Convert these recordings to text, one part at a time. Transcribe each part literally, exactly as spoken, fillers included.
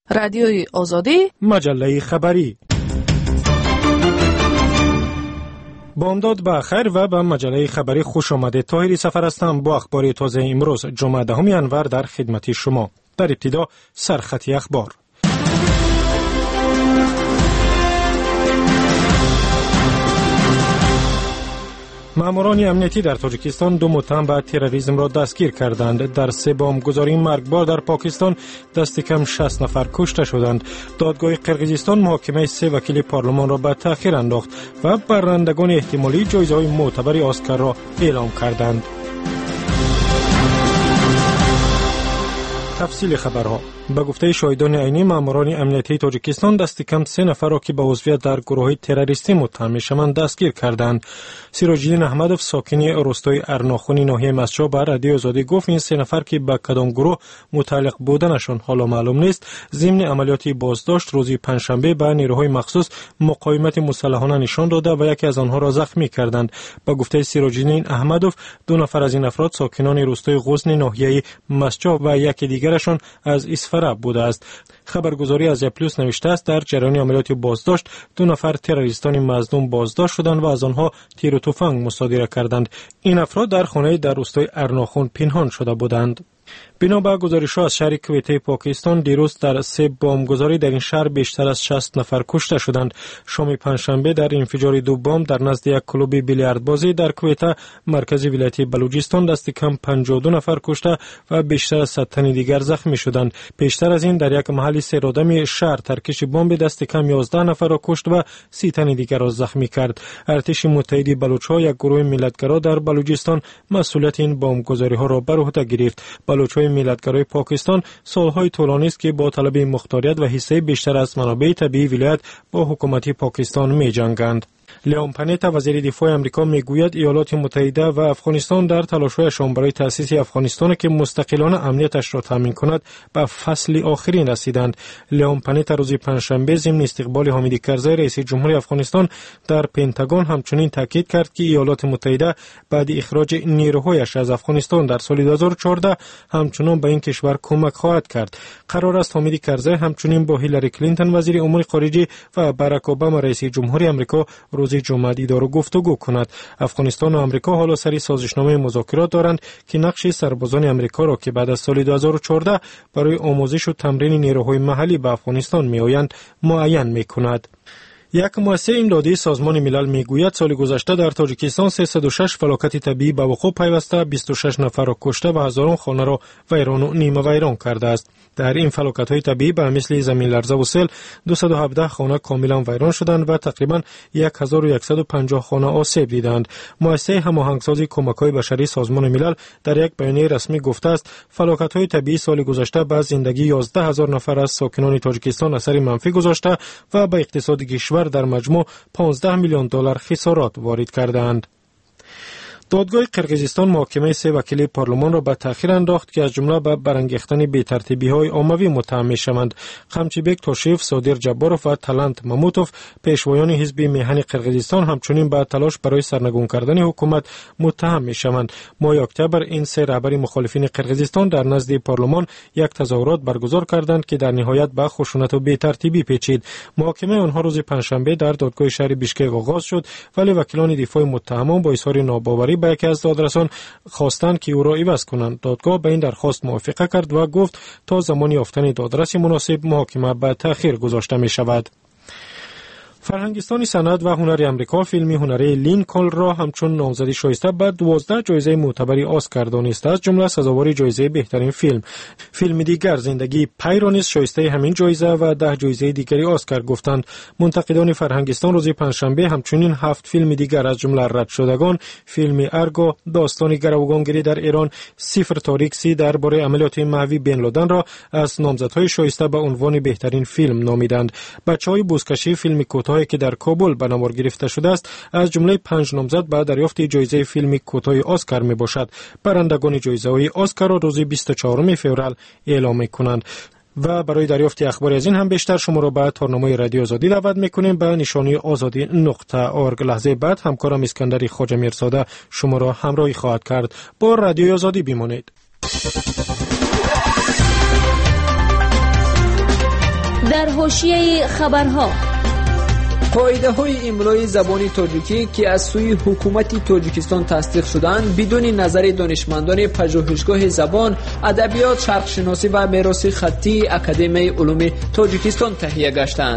رادیوی آزادی، مجله خبری. بامداد به خیر و به مجله خبری خوش آمدید. طاهری سفر هستم با اخبار تازه امروز جمعه دهم ژانویه در خدمت شما. در ابتدا سرخطی اخبار. ماموران امنیتی در تاجیکستان دو متهم به تروریسم را دستگیر کردند. در سه بمبگذاری مرگبار در پاکستان دست کم شصت نفر کشته شدند. دادگاه قرقیزستان محاکمه سه وکیل پارلمان را به تأخیر انداخت و برندگان احتمالی جایزه‌های معتبر اسکار را اعلام کردند. تفصیل خبرها. به گفته شاهدان عینی، ماموران امنیتی تاجیکستان دست کم سه نفر را که به عضویت در گروه تروریستی متهم می‌شوند دستگیر کردند. سیراج‌الدین احمدوف ساکن روستای ارناخونی ناحیه مسجد به رادیو آزادی گفت این سه نفر که به کدام گروه متعلق بودنشان حالا معلوم نیست، ضمن عملیاتی بازداشت روز پنجشنبه به نیروهای مخصوص مقاومت مسلحانه نشان داده و یکی از آنها را زخمی کردند. به گفته سیراج‌الدین احمدوف دو نفر از این افراد ساکنان روستای غزن ناحیه مسجد و یکی دیگرشان از فرا بوده است. خبرگزاری از پلوس نوشته است در جریان عملیات بازداشت دو نفر تروریستان مظنون بازداشت شدند و از آنها تیر و تفنگ مصادره کردند. این افراد در خانه در روستای ارناخون پنهان شده بودند. بنا به گزارش‌ها از شهر کویته پاکستان، دیروز در سه بمبگذاری در این شهر بیشتر از شصت نفر کشته شدند. شام پنجشنبه در انفجار دو بمب در نزد یک کلوب بیلیاردبازی در کویته مرکز ولایت بلوچستان دست کم پنجاه و دو نفر کشته و بیشتر از صد تن دیگر زخمی شدند. پیشتر از این در یک محل سیرآدم شهر ترکش بمب دست کم یازده نفر را کشت و سی تن دیگر را زخمی کرد. ارتش متحد بلوچ‌ها، یک گروه ملیت‌گرا در بلوچستان، مسئولیت این بمبگذاری‌ها را بر عهده گرفت. بلوچ‌های ملیت‌گرای پاکستان سالهای طولانی است که با طلب مختاریت و حصه بیشتر از منابع طبیعی ولایت با حکومت پاکستان می‌جنگند. لیام پنیتا وزیر دفاع آمریکا میگوید ایالات متحده و افغانستان در تلاش‌هایشان برای تأسیس افغانستان که مستقلانه امنیتش را تامین کند به فصل آخرین رسیدند. لیام پنیتا روز پنجشنبه ضمن استقبال حامد کرزی رئیس جمهوری افغانستان در پنتاگون همچنین تاکید کرد که ایالات متحده بعد اخراج نیروهایش از افغانستان در سال دو هزار و چهارده همچنان به این کشور کمک خواهد کرد. قرار است حامد کرزی همچنین با هیلاری کلینتون وزیر امور خارجه و باراک اوباما رئیس جمهوری آمریکا روز جمعه دیدار و گفتگو کند. افغانستان و آمریکا حالا سری سازشنامه مذاکرات دارند که نقش سربازان آمریکا را که بعد از سال دو هزار و چهارده برای آموزش و تمرین نیروهای محلی به افغانستان میآیند معین میکند. یک مؤسسه امدادی سازمان ملل میگوید سال گذشته در تاجیکستان سیصد و شش فلاکت طبیعی به وقوع پیوسته بیست و شش نفر را کشته و هزاران خانه را ویران و نیمه ویران کرده است. در این فلاکت‌های طبیعی به مثل زمین لرزه و سیل دویست و هفده خانه کاملا ویران شدند و تقریبا هزار و صد و پنجاه خانه آسیب دیدند. مؤسسه هماهنگسازی کمک‌های بشری سازمان ملل در یک بیانیه رسمی گفته است فلاکت‌های طبیعی سال گذشته به زندگی یازده هزار نفر از ساکنان تاجیکستان اثر منفی گذاشته و به اقتصاد کشور در مجموع پانزده میلیون دلار خسارات وارد کردند. دادگاه قرقیزستان محاکمه سه وکیل پارلمان را به تأخیر انداخت که از جمله به برانگیختن بی‌ترتیبی‌های عمومی متهم می‌شوند. قمچیبک توشیف، صادر جباروف و تلنت ماموتوف پیشوایان حزب میهن قرقیزستان همچنین به تلاش برای سرنگون کردن حکومت متهم می‌شوند. ماه اکتبر این سه رهبر مخالفین قرقیزستان در نزد پارلمان یک تظاهرات برگزار کردند که در نهایت به خشونت و بی‌ترتیبی پیچید. محاکمه آنها روز پنجشنبه در دادگاه شهر بیشکک آغاز شد، ولی وکیلان دفاع متهمان با اظهار ناباوری به یکی از دادرسان خواستند که او را عوض کنند. دادگاه به این درخواست موافقت کرد و گفت تا زمان یافتن دادرس مناسب محاکمه به تأخیر گذاشته می شود. فرهنگستان صنعت و هنر آمریکا فیلم هنری لینکلن را همچون نامزدی شایسته به دوازده جایزه معتبر اسکار دانسته است، جمله سزاوار جایزه بهترین فیلم. فیلم دیگر زندگی پی را نیز شایسته همین جایزه و ده جایزه دیگری اسکار گفتند. منتقدان فرهنگستان روز پنجشنبه همچنین هفت فیلم دیگر از جمله رد شدگان، فیلم ارگو، داستان گروگانگیری در ایران، صفر تاریک سی درباره عملیات محوی بن لادن را از نامزدهای شایسته به عنوان بهترین فیلم نامیدند. بچه‌های بوزکشی فیلم کوتاه که در کابل به نمار گرفته شده است از جمله پنج نامزد به دریافت جایزه فیلم کوتاه اسکار می باشد. برندگان جایزه های اسکار را روز بیست و چهارم فوریه اعلام می کنند. و برای دریافت اخباری از این هم بیشتر شما را به تارنامه رادیو آزادی دعوت میکنیم به نشانی آزادی نقطه اورگ. لحظه بعد همکارم اسکندر خواجه میرزاده شما را همراهی خواهد کرد. با رادیو آزادی بمانید. در حاشیه خبرها قاعده های املای زبان تاجیکی که از سوی حکومت تاجیکستان تصدیق شدند بدون نظر دانشمندان پژوهشگاه زبان، ادبیات، شرق شناسی و میراث خطی اکادمی علوم تاجیکستان تهیه گشتند.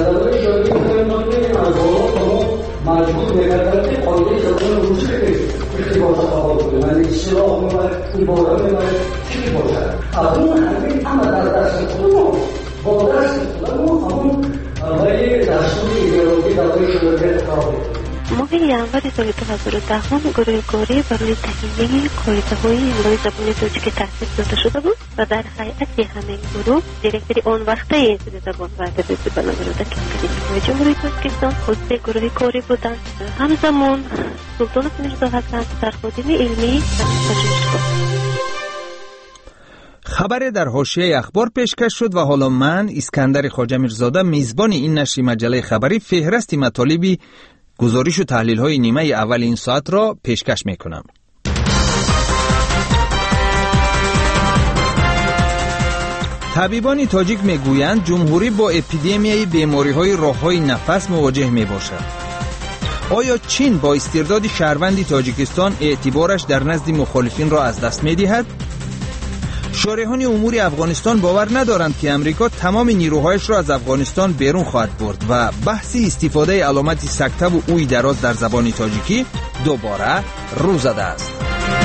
مجبور می‌گردد که قاعده زبان روسی که باشه اصطلاح و عبارت چی باشه از اون همین همه در دست خودمون با دست خودمون همون برای دستور ایدئولوژی برای شروعیت کار ماه ینور سال دو هزار و ده گروه کاری برای تهیه قاعده‌های املای زبان تاجیکی تأسیس داده شده بود و در هیئت همین گروه دیرکتور آن وقته انستیتوت زبان و ادبیات بنابراین کشور جمهوری تاجیکستان خود گروه کاری بودند. همزمان سلطان میرزا حسن سرخادم علمی و پژوهشگاه. خبر در حاشیه اخبار پیشکش شد و حالا من اسکندر خواجه میرزاده میزبان این نشر مجله خبری فهرست مطالبی گزارش و تحلیل های نیمه اول این ساعت را پیشکش می کنم. طبیبان تاجیک می گویند جمهوری با اپیدمیای بیماری های راه های نفس مواجه می باشد. آیا چین با استرداد شهروند تاجیکستان اعتبارش در نزد مخالفین را از دست می دهد؟ شارحان امور افغانستان باور ندارند که امریکا تمام نیروهایش را از افغانستان بیرون خواهد برد و بحث استفاده علامت سکته و اوی دراز در زبان تاجیکی دوباره رو زده است.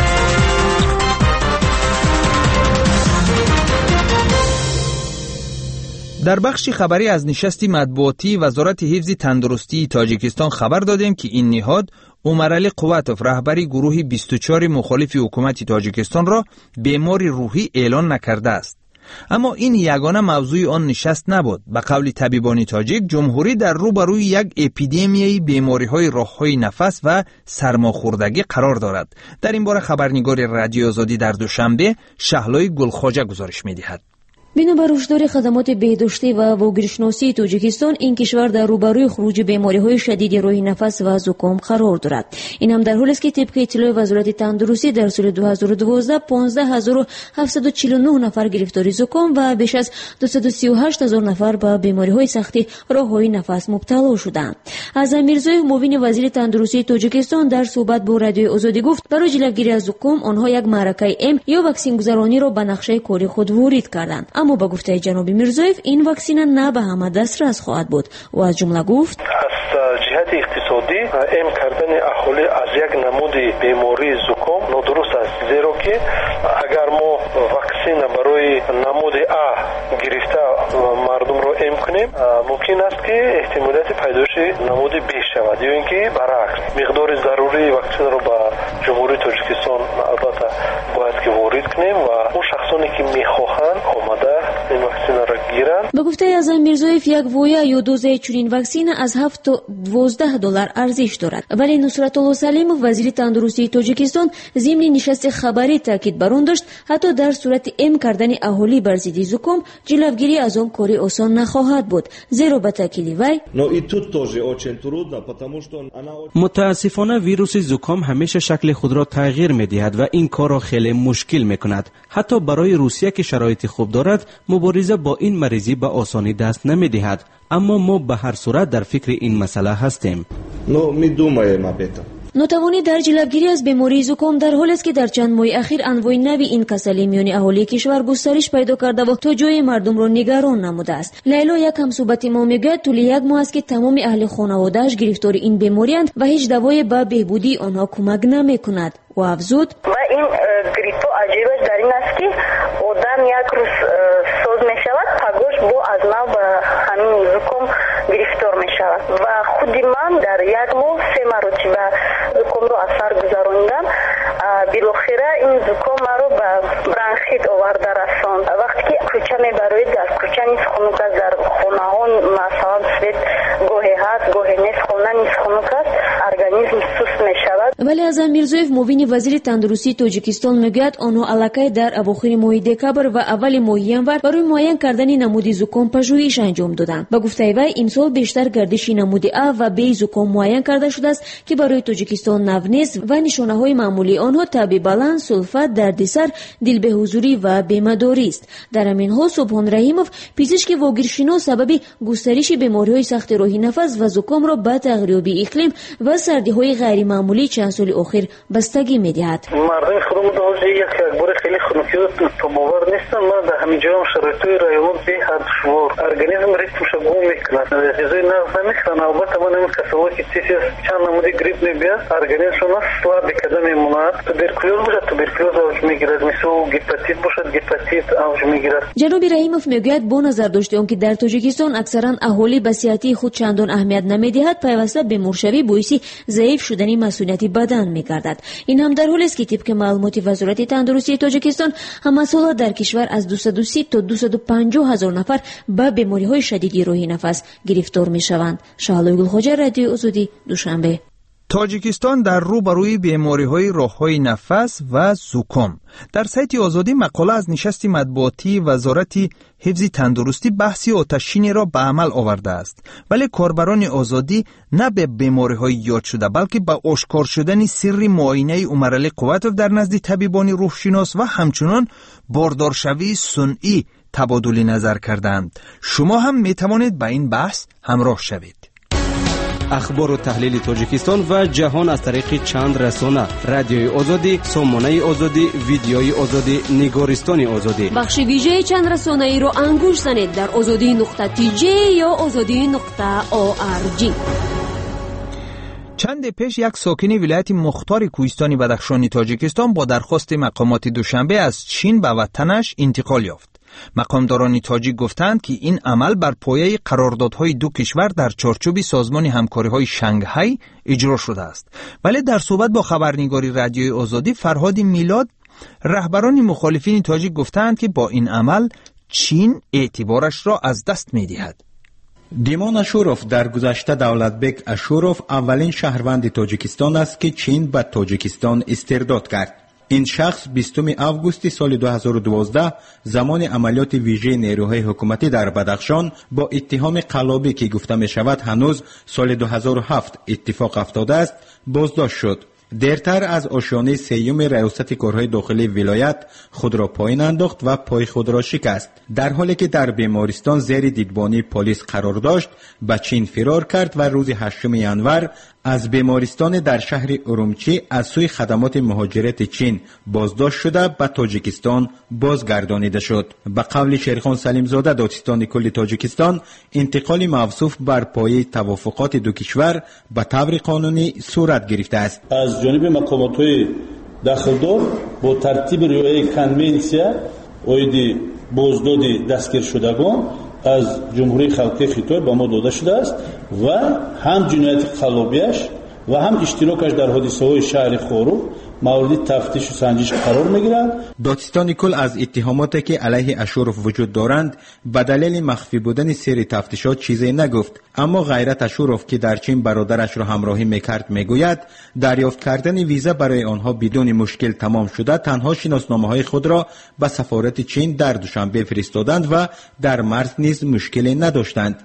در بخش خبری از نشست مطبوعاتی وزارت حفظ تندرستی تاجیکستان خبر دادیم که این نهاد عمرعلی قوتوف رهبری گروه بیست و چهار مخالف حکومت تاجیکستان را بیمار روحی اعلان نکرده است. اما این یگانه موضوع آن نشست نبود. به قول طبیبان تاجیک، جمهوری در روبروی یک اپیدمیای بیماری‌های راه‌های نفس و سرماخوردگی قرار دارد. در این باره خبرنگار رادیو آزادی در دوشنبه شهلای گلخواجه گزارش می‌دهد. بنابر هشدار خدمات بهداشتی و واگیرشناسی تاجیکستان، این کشور در روبروی خروج بیماری‌های شدید روی نفس و زکام قرار دارد. این هم در حالی است که طبق اطلاع وزارت تندرستی در سال دو هزار و دوازده پانزده هزار و هفتصد و چهل و نه نفر گرفتاری زکام و بیش از دویست و سی و هشت هزار نفر به بیماری‌های سختی راه‌های نفس مبتلا شدند. اعظم میرزای معاون وزیر تندرستی تاجیکستان در صحبت با رادیو آزادی گفت برای جلوگیری از زکام آنها یک معرکه ام یا واکسن گذرانی را به نقشه کاری خود وارد کردند. اما با گفته جناب میرزایف این واکسن نه به همه دسترس خواهد بود و از جمله گفت از جهت اقتصادی ام کردن اهالی از یک نمود بیماری زکام نادرست است، زیرا که اگر ما واکسن برای نمود ا گرفته مردم را ام کنیم ممکن است که احتمالیت پیدایش نمود ب شود یا اینکه برعکس. مقدار ضروری واکسن را به جمهوری تاجیکستان البته باید که وارد کنیم و اون شخصانی که میخواهند آمده این واکسن را گیرند. به گفته اعظم میرزایف یک وایه یا دوز چنین واکسن از هفت تا دوازده دلار ارزش دارد. ولی نصرت الله سلیمov وزیر تندرستی تاجیکستان ضمن نشست خبری تاکید بر آن داشت حتی در صورت ام کردن اهالی بر ضد زکام جلوگیری از آن کاری آسان نخواهد بود، زیرا به تاکید وی متاسفانه ویروس زکام همیشه شکل خود را تغییر می‌دهد و این کار را خیلی مشکل می‌کند. حتی برای روسیه که شرایط خوب دارد مبارزه با این مریضی به آسانی دست نمی‌دهد. اما ما به هر صورت در فکر این مسئله هستیم. ناتوانی در جلوگیری از بیماری زکام در حالی است که در چند ماه اخیر انواع نوی این کسلی میان اهالی کشور گسترش پیدا کرده و تا جای مردم را نگران نموده است. لیلا یک همصحبت ما میگوید طول یک ماه است که تمام اهل خانواده‌اش گرفتار این بیماری‌اند و هیچ دوای به بهبودی آنها کمک نمی‌کند. و افزود و این گریپ عجیبش در این است که آدم یک روز سوز می‌شود پگاش با از نو به همین زکام گرفتار می‌شود و خود من در یک ماه سه مرتبه زکام رو اثر گذراندم. بالاخره این زکام رو به برانشیت آورده رساند. وقتی که کوچه میبرید در کوچه نیست خنک است، در خانه ها مثلا سویت گاهی هست گاهی نیست، خانه نیست خنک است، ارگانیسم سست میشود. вале аъзам мирзоев муовини вазири тандурустии тоҷикистон мегӯяд онҳо аллакай дар авохири моҳи декабр ва аввали моҳи январ барои муайян кардани намуди зуком пажӯҳиш анҷом доданд. ба гуфтаи вай имсол бештар гардиши намуди а ва б зуком муайян карда шудааст ки барои тоҷикистон нав нест ва нишонаҳои маъмулии онҳо таби баланд, сулфат, дардисар, дилбеҳузурӣ ва бемадорист. дар ҳамин ҳол субҳон раҳимов пизишки вогиршинос сабаби густариши бемориҳои сахти роҳи нафас ва зукомро ба тағйирёбии иқлим ва сардиҳои ғайримаъмулии чанд соли охир бастагӣ медиҳад. мардами худмон ҳозир як якбори хеле хунукиёт тобовар нестанд. ма дар ҳамин ҷоям шароитҳои раёнот беҳад душвор. организм ритмша гум мекунад. ғизои нағз намехӯранд. албатта ман ин касоҳое ки тез чанд намуди грипп мебияд, организмшон слаб када мемонад. туберкулёз бошад, туберкулёз авҷ мегирад. мисол гепатит бошад, гепатит авҷ мегирад. ҷаноби раҳимов мегӯяд бо назар дошти он ки дар тоҷикистон аксаран аҳолӣ ба сиҳатии худ чандон аҳамият намедиҳад, пайваста беморшавӣ боиси заиф шудани масъулияти бадан мегардад. ин ҳам дар ҳолест ки тибқи маълумоти вазорати тандурустии тоҷикистон ҳамасола дар кишвар аз дусаду си то дусаду панҷоҳ ҳазор нафар ба бемориҳои шадиди роҳи нафас гирифтор мешаванд. шаҳлои гулхоҷа, радиои озодӣ, душанбе. тоҷикистон дар рӯ ба рӯи бемориҳои роҳҳои нафас ва зуком. дар сайти озодӣ мақола аз нишасти матбуотии вазорати ҳифзи тандурустӣ баҳси оташинеро ба амал овардааст, вале корбарони озодӣ на ба бемориҳои ёд шуда, балки ба ошкор шудани сирри муоинаи Умаралӣ Қувватов дар назди табибони рӯҳшинос ва ҳамчунон бордоршавии сунъӣ табодули назар карданд. шумо ҳам метавонед ба ин баҳс ҳамроҳ шавед. اخبار و تحلیل تاجیکستان و جهان از طریق چند رسانه: رادیوی آزادی، سامانه آزادی، ویدیوی آزادی، نگارستان آزادی. بخش ویژه چند رسانه ای رو انگوش زنید در آزادی نقطه تی جی یا آزادی نقطه او آر جی. چند پیش یک ساکن ولایت مختار کوهستانی بدخشانی تاجیکستان با درخواست مقامات دوشنبه از چین به وطنش انتقال یافت. مقامداران تاجیک گفتند که این عمل بر پایه قراردادهای دو کشور در چارچوب سازمان همکاری‌های شانگهای اجرا شده است. ولی در صحبت با خبرنگاری رادیوی آزادی فرهاد میلاد، رهبران مخالفین تاجیک گفتند که با این عمل چین اعتبارش را از دست می‌دهد. دیمان اشوروف در گذشته دولتبک اشوروف اولین شهروند تاجیکستان است که چین به تاجیکستان استرداد کرد. این شخص بیستم آگوست سال دو هزار و دوازده زمان عملیات ویژه نیروهای حکومتی در بدخشان با اتهام قلابی که گفته می شود هنوز سال دو هزار و هفت اتفاق افتاده است بازداشت شد. دیرتر از آشیانه سیوم ریاست کارهای داخلی ولایت خود را پایین انداخت و پای خود را شکست. در حالی که در بیمارستان زیر دیدبانی پلیس قرار داشت به چین فرار کرد و روز هشتم ژانویه از بیمارستان در شهر ارومچی از سوی خدمات مهاجرت چین بازداشت شده به تاجیکستان بازگردانیده شد. به قول شیرخان سلیم زاده دادستان کل تاجیکستان، انتقال موصوف بر پایه توافقات دو کشور به طور قانونی صورت گرفته است. از جانب مقامات داخلدار با ترتیب رعایت کنونسیا اویدی بازداد دستگیر شدگان از جمهوری خلقی خیتای با ما داده شده است و هم جنایت قلابیش و هم اشتراکش در حادثه‌های شهر خارو مورد تفتیش و سنجش قرار میگیرند. دادستان کل از اتهاماتی که علیه اشوروف وجود دارند به دلیل مخفی بودن سیر تفتیشات چیزی نگفت، اما غیرت اشوروف که در چین برادرش را همراهی میکرد میگوید دریافت کردن ویزا برای آنها بدون مشکل تمام شده. تنها شناسنامه‌های خود را به سفارت چین در دوشنبه فرستادند و در مرز نیز مشکلی نداشتند.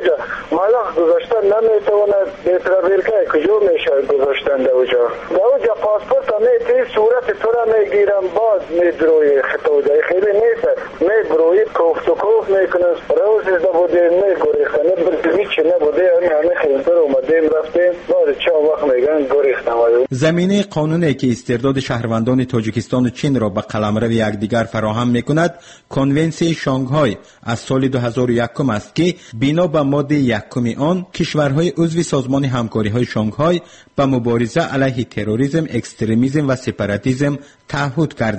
مالک گذاشتن نمیتواند بهتر که کجا میشه گذاشتن دوجا دوجا پاسپورت میتی صورت تو را میگیرم باز میدروی خطوجای خیلی نیست میبروی کوفت و کوفت میکنن روز از بوده میگوریختن هیچی نبوده همه خیلی در اومدیم رفتیم بعد چند وقت میگن گوریختن. زمینه قانونی که استرداد شهروندان تاجیکستان و چین را به قلمرو یکدیگر فراهم میکند کنونسیون شانگهای از سال دو هزار و یک است که بنا به ماده یکم آن کشورهای عضو سازمان همکاری‌های شانگهای به مبارزه علیه تروریسم، اکستریمیسم و سپاراتیسم تعهد کردند.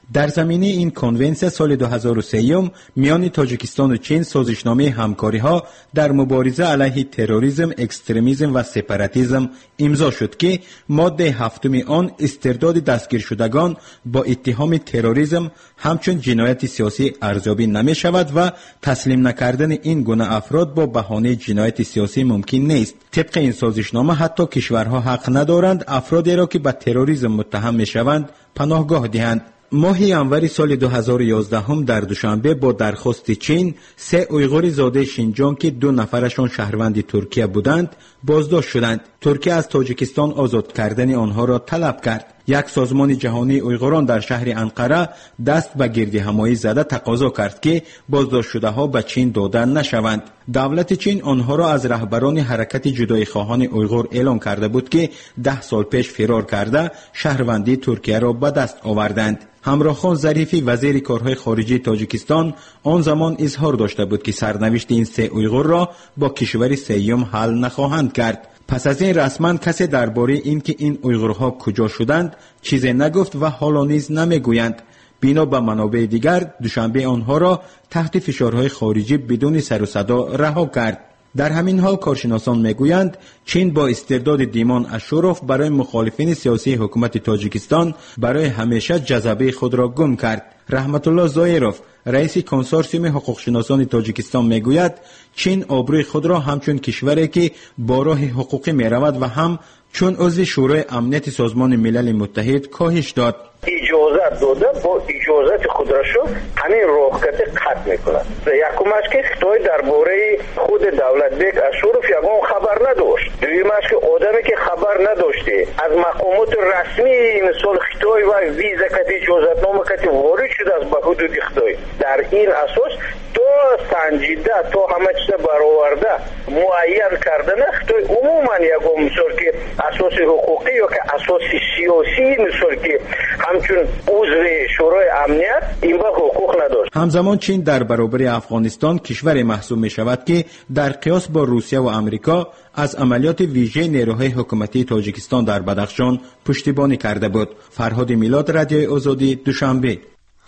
در زمینه این کنونسیون سال دو هزار و سه میان تاجیکستان و چین سازشنامه همکاری‌ها در مبارزه علیه تروریسم، اکستریمیسم و سپاراتیسم امضا شد که ماده هفتم آن استرداد دستگیر شدگان با اتهام تروریسم همچون جنایت سیاسی ارزیابی نمی شود و تسلیم نکردن این گونه افراد با بهانه جنایت سیاسی ممکن نیست. طبق این سازشنامه حتی کشورها حق ندارند افرادی را که به تروریسم متهم می شوند پناهگاه دهند. ماه انور سال دو هزار و یازده هم در دوشنبه با درخواست چین سه اویغور زاده شینجیانگ که دو نفرشان شهروند ترکیه بودند بازداشت شدند. ترکیه از تاجیکستان آزاد کردن آنها را طلب کرد. یک سازمان جهانی اویغوران در شهر انقره دست به گردهمایی زده تقاضا کرد که بازداشت شده ها به چین داده نشوند. دولت چین آنها را از رهبران حرکت جدایی خواهان اویغور اعلام کرده بود که ده سال پیش فرار کرده شهروندی ترکیه را به دست آوردند. همراه خان ظریفی وزیر کارهای خارجی تاجیکستان آن زمان اظهار داشته بود که سرنوشت این سه اویغور را با کشور سوم حل نخواهند کرد. پس از این رسما کسی درباره اینکه این اویغورها کجا شدند چیزی نگفت و حالا نیز نمیگویند. بنا به منابع دیگر دوشنبه آنها را تحت فشارهای خارجی بدون سر و صدا رها کرد. در همین حال کارشناسان میگویند چین با استرداد دیمان اشوروف برای مخالفین سیاسی حکومت تاجیکستان برای همیشه جذبه خود را گم کرد. رحمت الله زایروف رئیس کنسورسیوم حقوقشناسان تاجیکستان میگوید چین آبروی خود را همچون کشوری که با راه حقوقی میرود و هم چون عضو شورای امنیت سازمان ملل متحد کاهش داد. اجازت داده با اجازت خود را شو همین راهکت قطع میکنند. یکمش که خطای درباره خود دولت بیگ اشوروف یگان خبر نداشت. دویمش که آدمی که خبر نداشته از مقامات رسمی مثل خطای و ویزا کتی اجازتنامه کتی وارد شده از به حدود خطای. در این اساس تو سنجیده تو همه چیز برآورده معین کردن خطای عموما یگان مثل که اساس حقوقی یا که اساس سیاسی مثل که همچون عضو شورای امنیت این با حقوق نداشت. همزمان چین در برابر افغانستان کشور محسوب می شود که در قیاس با روسیه و امریکا از عملیات ویژه نیروهای حکومتی تاجیکستان در بدخشان پشتیبانی کرده بود. فرهاد میلاد، رادیوی آزادی، دوشنبه.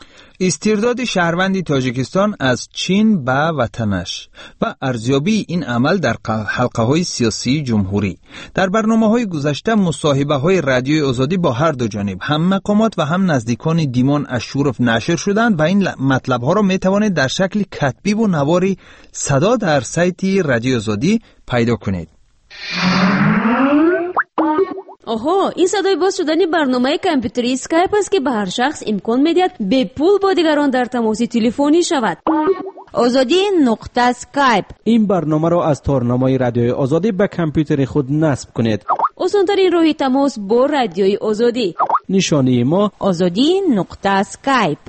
استرداد شهروندی تاجیکستان از چین به وطنش و ارزیابی این عمل در حلقه‌های سیاسی جمهوری. در برنامه‌های گذشته مصاحبه‌های رادیوی آزادی با هر دو جانب هم مقامات و هم نزدیکان دیمان اشوروف نشر شدند و این مطلب‌ها را می‌توانید در شکل کتبی و نواری صدا در سایت رادیوی آزادی پیدا کنید. آها، این صدای باز شدن برنامه کامپیوتری اسکایپ است که به هر شخص امکان می‌دهد به پول با دیگران در تماس تلفنی شود. آزادی نقطه اسکایپ. این برنامه را از تارنمای رادیوی آزادی به کامپیوتر خود نصب کنید. آسان‌ترین راه تماس با رادیوی آزادی. نشانی ما آزادی نقطه اسکایپ.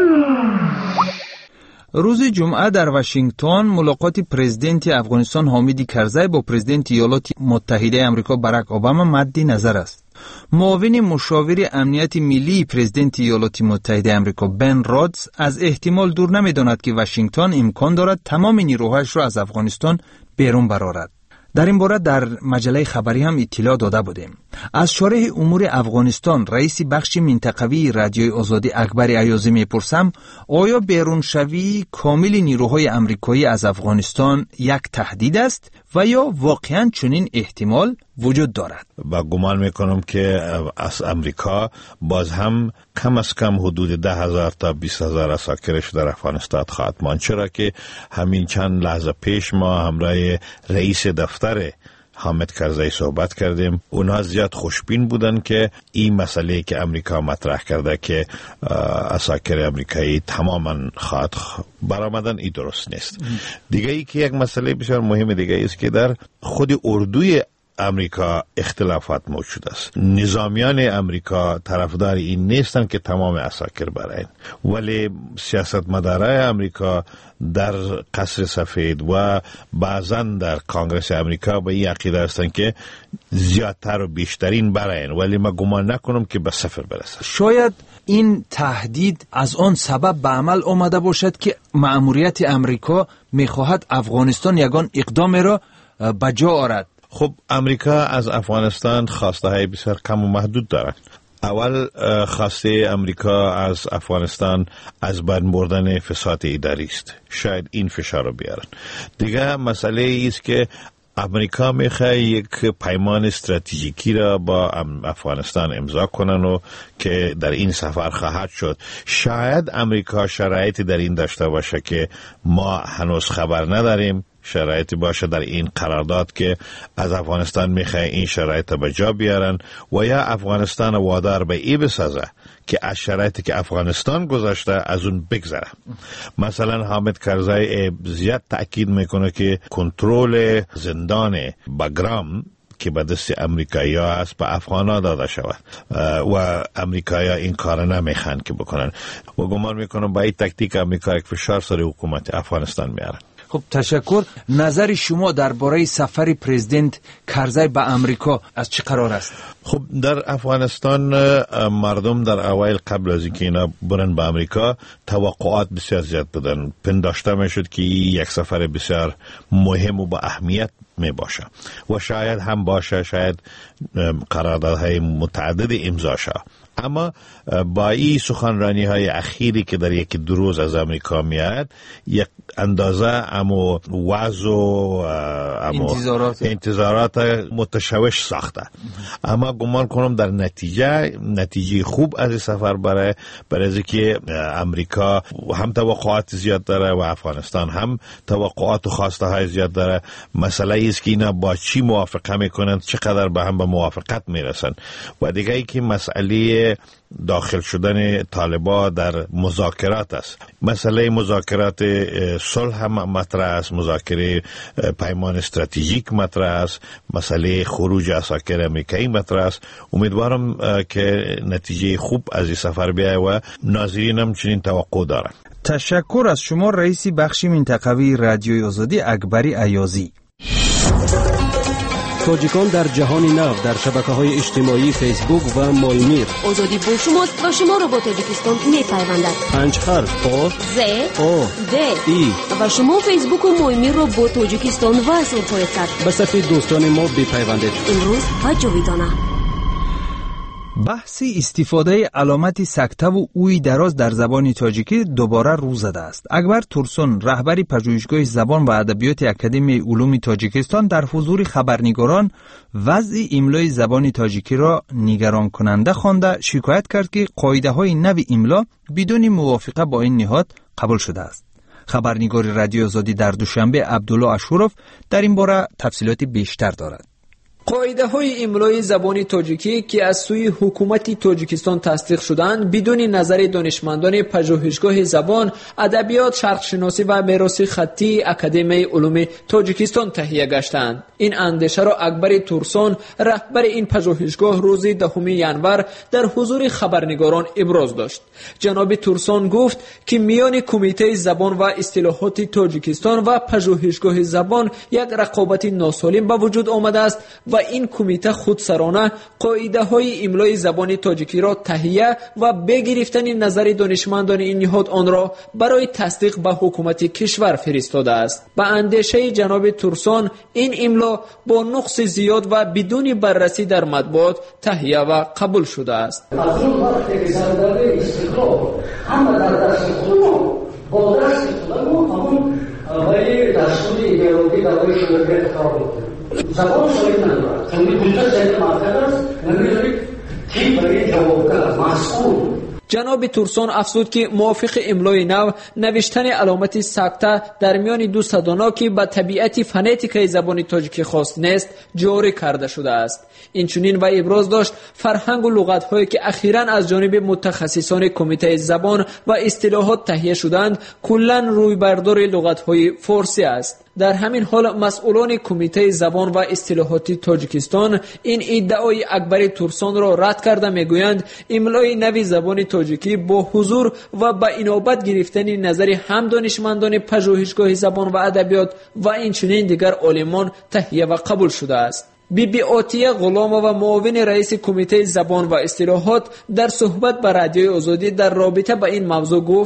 روز جمعه در واشنگتن ملاقات پرزیدنت افغانستان حامد کرزی با پرزیدنت ایالات متحده آمریکا باراک اوباما مد نظر است. معاون مشاور امنیت ملی پرزیدنت ایالات متحده آمریکا بن رادز از احتمال دور نمی‌داند که واشنگتن امکان دارد تمام نیروهایش را از افغانستان بیرون برآورد. در این باره در مجله خبری هم اطلاع داده بودیم. از شارح امور افغانستان رئیس بخش منطقوی رادیوی آزادی اکبر ایازی میپرسم آیا بیرونشوی کامل نیروهای امریکایی از افغانستان یک تهدید است و یا واقعا چنین احتمال وجود دارد؟ و گمان میکنم که از امریکا باز هم کم از کم حدود ده هزار تا بیست هزار عساکرش در افغانستان خواهد ماند، چرا که همین چند لحظه پیش ما همراه رئیس دفتر حامد کرزی صحبت کردیم. اونها زیاد خوشبین بودن که این مسئله که امریکا مطرح کرده که عساکر امریکایی تماما خواهد برآمدن، این درست نیست. دیگه ای که یک مسئله بسیار مهم دیگه است که در خود اردوی امریکا اختلافات موجود است. نظامیان امریکا طرفدار این نیستن که تمام عساکر برن، ولی سیاستمدارای امریکا در قصر سفید و بعضا در کانگرس امریکا به این عقیده هستند که زیادتر و بیشترین برن، ولی من گمان نکنم که به صفر برسه. شاید این تهدید از آن سبب به عمل آمده باشد که مأموریت امریکا میخواهد افغانستان یگان اقدام را به جا آورد. خب امریکا از افغانستان خواسته های بسیار کم و محدود دارد. اول خواسته امریکا از افغانستان از بین بردن فساد اداری است. شاید این فشار رو بیارن. دیگه مسئله ای است که امریکا میخواد یک پیمان استراتژیکی را با افغانستان امضا کنن و که در این سفر خواهد شد. شاید امریکا شرایطی در این داشته باشه که ما هنوز خبر نداریم، شرایطی باشه در این قرارداد که از افغانستان میخواه این شرایط به جا بیارن و یا افغانستان وادار به ای بسازه که از شرایطی که افغانستان گذاشته از اون بگذره. مثلا حامد کرزی زیاد تأکید میکنه که کنترل زندان بگرام که به دست امریکایی ها است به افغان ها داده شود و امریکایی ها این کار نمیخوان که بکنن و گمان میکنم با این تکتیک امریکا یک فشار سر حکومت افغانستان میارن. خب تشکر. نظر شما درباره سفر پرزیدنت کرزی به امریکا از چه قرار است؟ خب در افغانستان مردم در اوایل قبل از اینکه اینا برن به امریکا توقعات بسیار زیاد بودن. پنداشته میشد که یک سفر بسیار مهم و با اهمیت می باشه و شاید هم باشه، شاید قراردادهای متعدد امضا شه. اما با این سخنرانی های اخیری که در یکی دو روز از امریکا میاد یک اندازه امو وضع و انتظارات. انتظارات متشوش ساخته. اما گمان کنم در نتیجه نتیجه خوب از سفر برای برای که امریکا هم توقعات زیاد داره و افغانستان هم توقعات و خواسته های زیاد داره. مسئله ایست که اینا با چی موافقه میکنن، چقدر به هم به موافقت میرسن و دیگه ای که مسئله داخل شدن طالبان در مذاکرات است. مسئله مذاکرات صلح هم مطرح است، مذاکره پیمان استراتژیک مطرح است، مسئله خروج عساکر امریکایی مطرح است. امیدوارم که نتیجه خوب از این سفر بیاید و ناظرین هم چنین توقع دارند. تشکر از شما رئیس بخش منطقوی رادیوی آزادی اکبری ایازی. تاجیکان در جهان نو در شبکه‌های اجتماعی فیسبوک و مایمیر. آزادی با شماست و شما را با تاجیکستان می‌پیوندد. پنج حرف آ ز آ د ای و شما فیسبوک و مایمیر را با تاجیکستان وصل خواهید کرد. به صفحه دوستان ما بپیوندید. امروز حجابیدانه. بحث استفاده علامت سکته و اوی دراز در زبان تاجیکی دوباره رو زده است. اکبر تورسون رهبر پژوهشگاه زبان و ادبیات اکادمی علوم تاجیکستان در حضور خبرنگاران وضع املای زبان تاجیکی را نگران کننده خوانده شکایت کرد که قاعده‌های نو املا بدون موافقه با این نهاد قبول شده است. خبرنگار رادیو آزادی در دوشنبه عبدالله اشورف در این باره تفصیلات بیشتر دارد. قاعده های املای زبان تاجیکی که از سوی حکومت تاجیکستان تصدیق شدند بدون نظر دانشمندان پژوهشگاه زبان، ادبیات، شرق شناسی و میراث خطی اکادمی علوم تاجیکستان تهیه گشتند. این اندیشه را اکبر تورسون رهبر این پژوهشگاه روز دهم ژانویه در حضور خبرنگاران ابراز داشت. جناب تورسون گفت که میان کمیته زبان و اصطلاحات تاجیکستان و پژوهشگاه زبان یک رقابت ناسالم به وجود آمده است و این کمیته خودسرانه قاعده های املای زبان تاجیکی را تهیه و به گرفتن نظر دانشمندان این نهاد آن را برای تصدیق به حکومت کشور فرستاده است. به اندیشه جناب تورسون این املا با نقص زیاد و بدون بررسی در مطبوعات تهیه و قبول شده است. از اون وقتی که صندلی استقلال همه در دست خودمون با دست خودمون همون برای دستور ایدئولوژی برای شروعیت کار بودیم. زبان شاید ندارد چون بودتا زنده مرتب است نمیدونید کی برای جوابگر مسئول. جناب تورسون افزود که موافق املای نو نوشتن علامت سکته در میان دو صدانا که به طبیعت فنتیکای زبان تاجیکی خاص نیست جاری کرده شده است. اینچنین و ابراز داشت فرهنگ و لغت‌هایی که اخیراً از جانب متخصصان کمیته زبان و اصطلاحات تهیه شدند کلاً رویبردار لغت‌های فارسی است. در همین حال مسئولان کمیته زبان و اصطلاحات تاجیکستان این ادعای اکبر تورسون را رد کرده میگویند املای نوی زبان تاجیکی با حضور و با اینابت گرفتن نظر هم دانشمندان پژوهشگاه زبان و ادبیات و اینچنین دیگر عالمان تهیه و قبول شده است. بی بی آتیه غلام و معاون رئیس کمیته زبان و اصطلاحات در صحبت با رادیوی آزادی در رابطه با این موضوع گفت: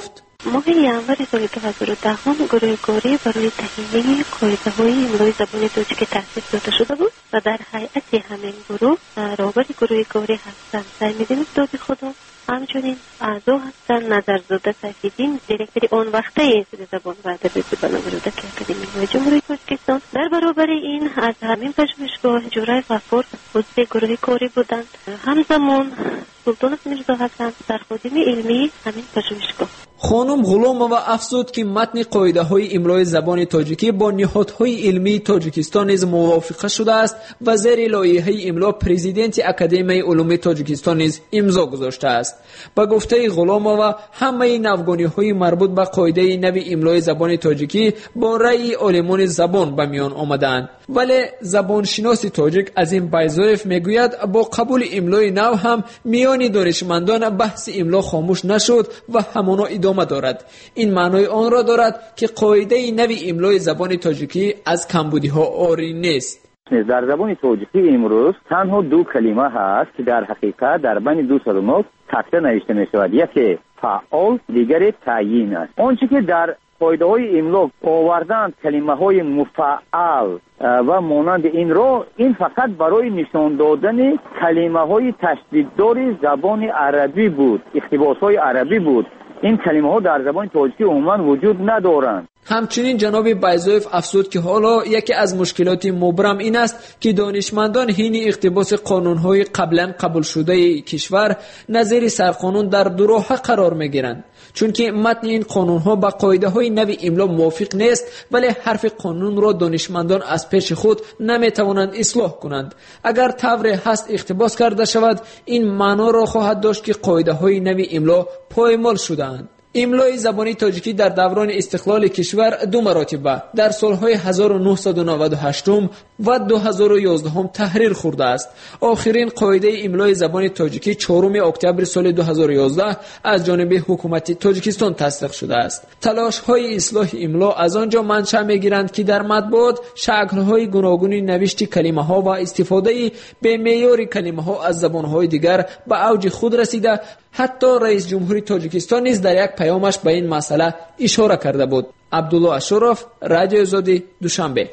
ماه ینور سال دو هزار و ده گروه کاری برای تهیه قاعده‌های املای زبان تاجیکی تأسیس داده شده بود و در هیئت همین گروه رهبر گروه کاری هستند سیدمدین دادی خدا، همچنین اعضا هستند نظرزاده سفیدین دیرکتر آن وقته انستیتوت زبان و ادبیات بنابراده که اکادمی جمهوری تاجیکستان. در برابر این از همین پژوهشگاه جورای غفور عضو گروه کاری بودند. همزمان سلطان میرزا حسن سرخادم علمی همین پژوهشگاه. خانم غلامова افزود که متن قاعده های املای زبان تاجیکی با نهادهای علمی تاجیکستان نیز موافقه شده است و زیر لایحه املا پرزیدنت اکادمی علوم تاجیکستان نیز امضا گذاشته است. با گفته غلامova همه نوگانی‌های مربوط به قاعده نو املای زبان تاجیکی با رأی عالمان زبان به میان آمدند، ولی زبانشناس تاجیک عظیم بیزایف میگوید با قبول املای نو هم میان دانشمندان بحث املا خاموش نشد و همانا ادامه دارد. این معنای آن را دارد که قاعده نو املای زبان تاجیکی از کمبودی‌ها عاری نیست. در زبان تاجیکی امروز تنها دو کلمه هست که در حقیقت در بین دو کلمات تکرار نوشته می‌شود، یکی فعال دیگری تعیین است. آنچه که در قاعده های املا آوردند کلمه های مفعل و مانند این را، این فقط برای نشان دادن کلمه های تشدیددار زبان عربی بود، اقتباس های عربی بود. این کلمه ها در زبان تاجیکی عموما وجود ندارند. همچنین جناب بیزایف افزود که حالا یکی از مشکلات مبرم این است که دانشمندان حین اقتباس قانون‌های قبلا قبول شده کشور نظیر سرقانون در دو راه قرار می‌گیرند، چون که متن این قانون‌ها با قاعده‌های نو املا موافق نیست، ولی حرف قانون را دانشمندان از پیش خود نمی‌توانند اصلاح کنند. اگر طور هست اقتباس کرده شود، این معنا را خواهد داشت که قاعده‌های نو املا پایمال شده‌اند. املای زبانی تاجیکی در دوران استقلال کشور دو مراتبه در سالهای هزار و نهصد و نود و هشت و دو هزار و یازده تحریر خورده است. آخرین قاعده املای زبان تاجیکی چهارم اکتبر سال دو هزار و یازده از جانب حکومت تاجیکستان تصدیق شده است. تلاش‌های اصلاح املا از آنجا منشأ می‌گیرند که در مطبوعات شکل‌های گوناگون نوشت کلمه‌ها و استفاده به معیار کلمه‌ها از زبان‌های دیگر به اوج خود رسیده. حتی رئیس جمهوری تاجیکستان نیز در یک پیامش به این مسئله اشاره کرده بود. عبدالله اشرف، رادیو آزادی، دوشنبه.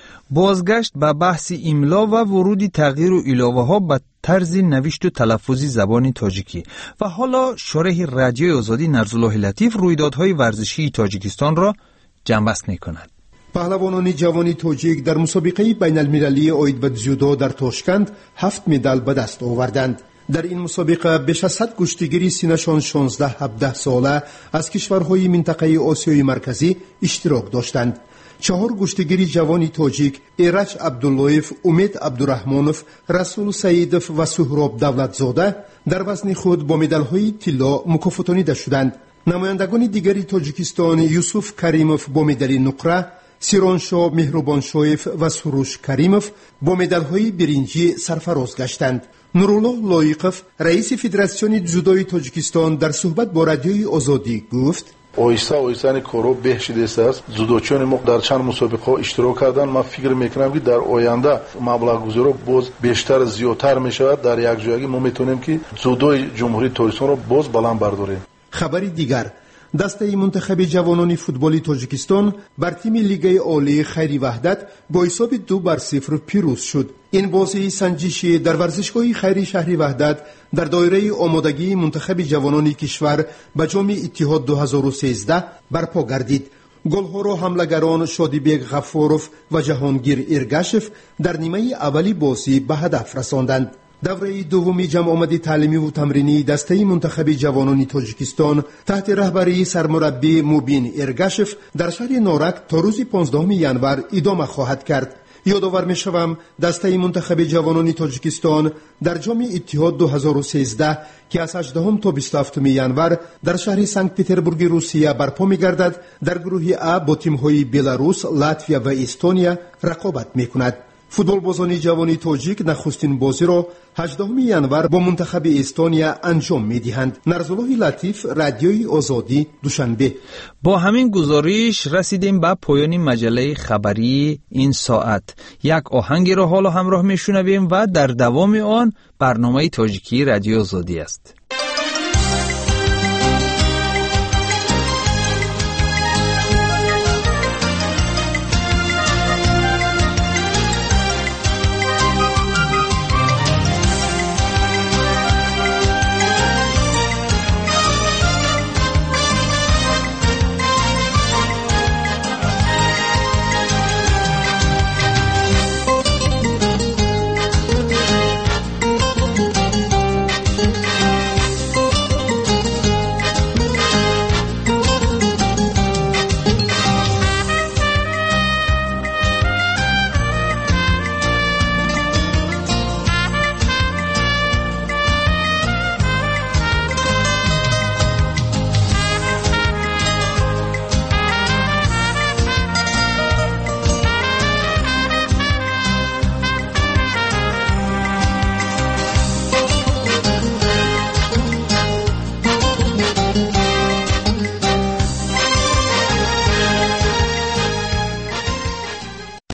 بازگشت به بحث املا و ورود تغییر و علاوه ها به طرز نوشت و تلفظی زبان تاجیکی. و حالا شارح رادیو آزادی نرزالله لطیف رویدادهای ورزشی تاجیکستان را جمع‌بست می‌کند. پهلوانان جوان تاجیک در مسابقه بین المللی عاید به جودو در تاشکند هفت مدال به دست آوردند. در این مسابقه بیش از صد کشتیگیر سینشان شانزده هفده ساله از کشورهای منطقه آسیای مرکزی اشتراک داشتند. چهار کشتیگیر جوان تاجیک ایرج عبداللهیف، امید عبدالرحمانوف، رسول سعیدوف و سهراب دولتزاده در وزن خود با مدال‌های طلا مکافاتانیده شدند. نمایندگان دیگری تاجیکستان یوسف کریموف با مدال نقره، سیرانشاه مهربانشایف و سروش کریموف با مدال‌های برنجی سرفراز گشتند. نورالله لایقوف، رئیس فدراسیون جودوی تاجیکستان در صحبت با رادیوی آزادی گفت: اویستا اویسان کورو بهشیدست است. جودوچیان ما در چند مسابقه اشتراک کردن. من فکر میکنم که در آینده مبلغ گذاری باز بیشتر زیادتر میشود. در یک جایی ما میتونیم که جودوی جمهوری تاجیکستان رو باز بلند برداریم. خبری دیگر: دسته منتخب جوانان فوتبالی تاجیکستان بر تیم لیگ عالی خیری وحدت با حساب دو بر صفر پیروز شد. این بازی سنجشی در ورزشگاه خیری شهر وحدت در دایره آمادگی منتخب جوانان کشور به جام اتحاد دو هزار و سیزده برپا گردید. گل‌ها را حمله‌گران شادیبیک غفاروف و جهانگیر ایرگاشف در نیمه اولی بازی به هدف رساندند. دوره دومی جمع آمدی تعلیمی و تمرینی دسته منتخب جوانان تاجیکستان تحت رهبری سرمربی موبین ایرگاشف در شهر نارک تا روز پانزدهم ژانویه ادامه خواهد کرد. یادآور می‌شوم دسته منتخب جوانان تاجیکستان در جام اتحاد دو هزار و سیزده که از هجدهم تا بیست و هفتم ژانویه در شهر سنت پترزبورگ روسیه برپا می‌گردد در گروه ا با تیم‌های بلاروس، لاتویا و استونیا رقابت می‌کند. فوتبالبازان جوان تاجیک نخستین بازی را هجدهم ژانویه با منتخب استونیا انجام می‌دهند. نرزالله لطیف، رادیوی آزادی، دوشنبه. با همین گزارش رسیدیم به پایان مجله خبری این ساعت. یک آهنگ را حالا همراه می‌شنویم و در دوام آن برنامه تاجیکی رادیو آزادی است.